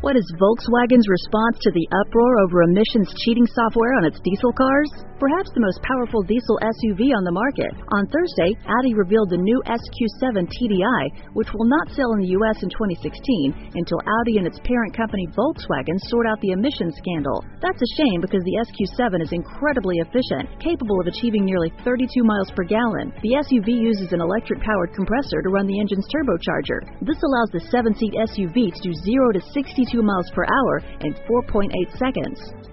What is Volkswagen's response to the uproar over emissions cheating software on its diesel cars? Perhaps the most powerful diesel SUV on the market. On Thursday, Audi revealed the new SQ7 TDI, which will not sell in the U.S. in 2016 until Audi and its parent company Volkswagen sort out the emissions scandal. That's a shame because the SQ7 is incredibly efficient, capable of achieving nearly 32 miles per gallon. The SUV uses an electric-powered compressor to run the engine's turbocharger. This allows the 7-seat SUV to do 0 to 62 miles per hour in 4.8 seconds.